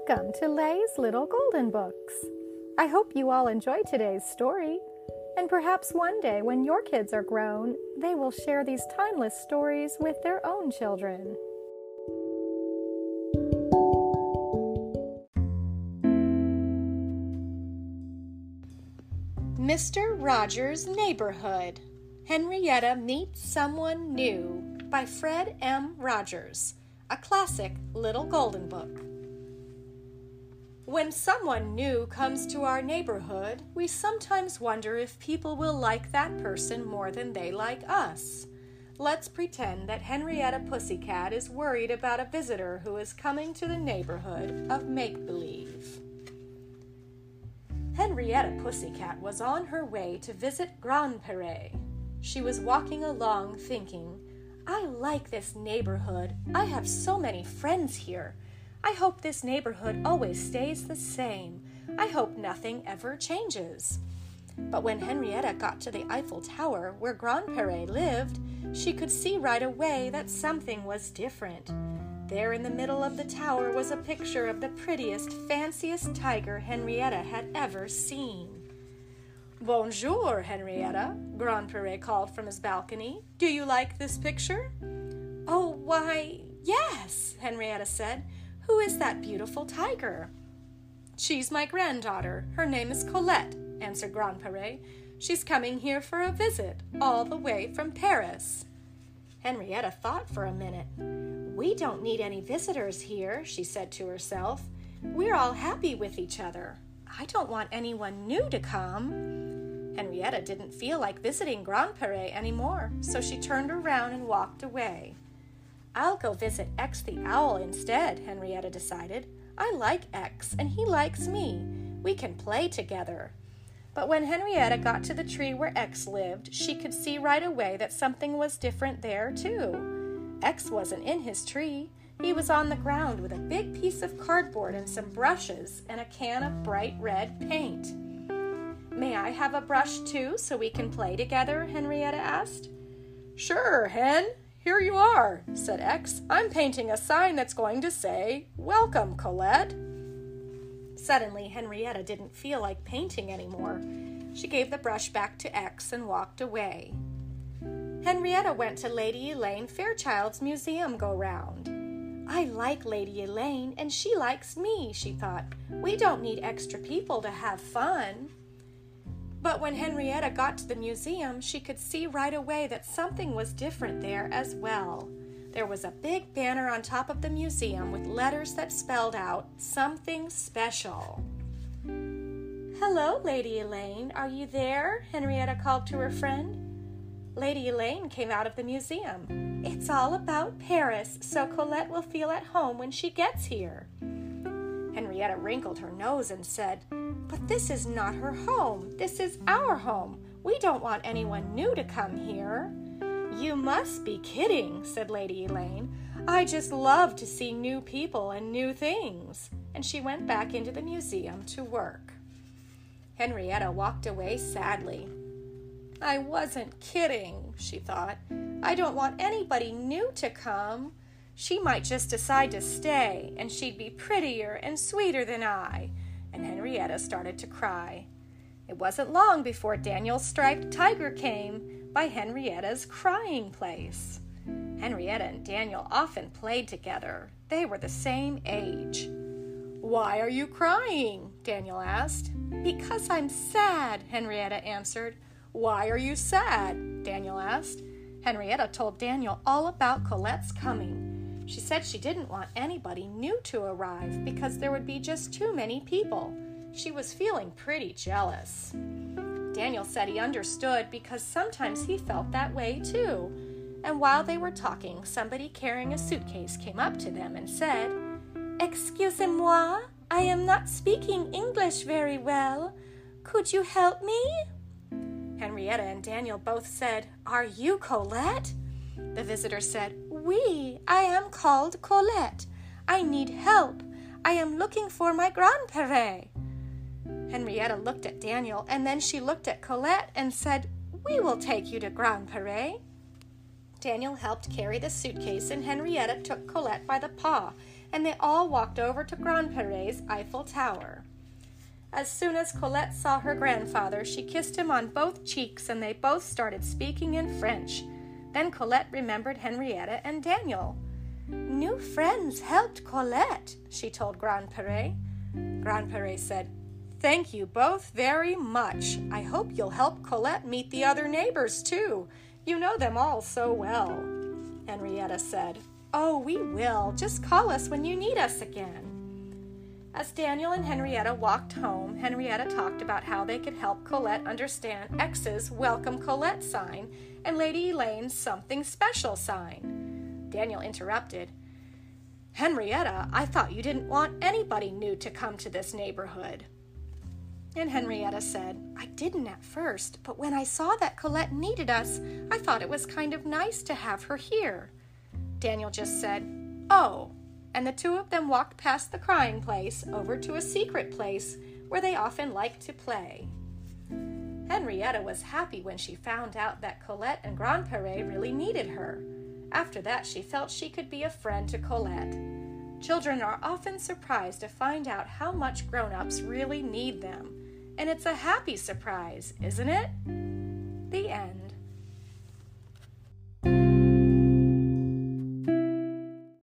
Welcome to Lay's Little Golden Books. I hope you all enjoyed today's story, and perhaps one day when your kids are grown, they will share these timeless stories with their own children. Mr. Rogers' Neighborhood. Henrietta Meets Someone New by Fred M. Rogers, a classic little golden book. When someone new comes to our neighborhood, we sometimes wonder if people will like that person more than they like us. Let's pretend that Henrietta Pussycat is worried about a visitor who is coming to the neighborhood of make-believe. Henrietta Pussycat was on her way to visit Grandpere. She was walking along thinking, I like this neighborhood. I have so many friends here. I hope this neighborhood always stays the same. I hope nothing ever changes. But when Henrietta got to the Eiffel Tower where Grandpere lived, she could see right away that something was different. There in the middle of the tower was a picture of the prettiest, fanciest tiger Henrietta had ever seen. Bonjour, Henrietta, Grandpere called from his balcony. Do you like this picture? Oh, why, yes, Henrietta said. Who is that beautiful tiger? She's my granddaughter. Her name is Colette, answered Grandpere. She's coming here for a visit, all the way from Paris. Henrietta thought for a minute. We don't need any visitors here, she said to herself. We're all happy with each other. I don't want anyone new to come. Henrietta didn't feel like visiting Grandpere anymore, so she turned around and walked away. I'll go visit X the owl instead, Henrietta decided. I like X, and he likes me. We can play together. But when Henrietta got to the tree where X lived, she could see right away that something was different there, too. X wasn't in his tree. He was on the ground with a big piece of cardboard and some brushes and a can of bright red paint. May I have a brush, too, so we can play together? Henrietta asked. Sure, Hen. Here you are, said X. I'm painting a sign that's going to say, Welcome, Colette. Suddenly, Henrietta didn't feel like painting anymore. She gave the brush back to X and walked away. Henrietta went to Lady Elaine Fairchild's museum go-round. I like Lady Elaine, and she likes me, she thought. We don't need extra people to have fun. But when Henrietta got to the museum, she could see right away that something was different there as well. There was a big banner on top of the museum with letters that spelled out, Something Special. Hello, Lady Elaine. Are you there? Henrietta called to her friend. Lady Elaine came out of the museum. It's all about Paris, so Colette will feel at home when she gets here. Henrietta wrinkled her nose and said, But this is not her home. This is our home. We don't want anyone new to come here. You must be kidding, said Lady Elaine. I just love to see new people and new things. And she went back into the museum to work. Henrietta walked away sadly. I wasn't kidding, she thought. I don't want anybody new to come. She might just decide to stay, and she'd be prettier and sweeter than I. And Henrietta started to cry. It wasn't long before Daniel's Striped Tiger came by Henrietta's crying place. Henrietta and Daniel often played together. They were the same age. Why are you crying? Daniel asked. Because I'm sad, Henrietta answered. Why are you sad? Daniel asked. Henrietta told Daniel all about Colette's coming. She said she didn't want anybody new to arrive because there would be just too many people. She was feeling pretty jealous. Daniel said he understood because sometimes he felt that way too. And while they were talking, somebody carrying a suitcase came up to them and said, Excusez-moi, I am not speaking English very well. Could you help me? Henrietta and Daniel both said, Are you Colette? The visitor said, Oui, I am called Colette. I need help. I am looking for my Grandpere. Henrietta looked at Daniel, and then she looked at Colette and said, We will take you to Grandpere. Daniel helped carry the suitcase, and Henrietta took Colette by the paw and they all walked over to Grandpere's Eiffel Tower. As soon as Colette saw her grandfather, she kissed him on both cheeks, and they both started speaking in French. Then Colette remembered Henrietta and Daniel. "New friends helped Colette," she told Grandpere. Grandpere said, "Thank you both very much. I hope you'll help Colette meet the other neighbors, too. You know them all so well." Henrietta said, "Oh, we will. Just call us when you need us again." As Daniel and Henrietta walked home, Henrietta talked about how they could help Colette understand X's Welcome Colette sign and Lady Elaine's Something Special sign. Daniel interrupted, "Henrietta, I thought you didn't want anybody new to come to this neighborhood." And Henrietta said, "I didn't at first, but when I saw that Colette needed us, I thought it was kind of nice to have her here." Daniel just said, "Oh," and the two of them walked past the crying place over to a secret place where they often liked to play. Henrietta was happy when she found out that Colette and Grandpere really needed her. After that, she felt she could be a friend to Colette. Children are often surprised to find out how much grown-ups really need them. And it's a happy surprise, isn't it? The end.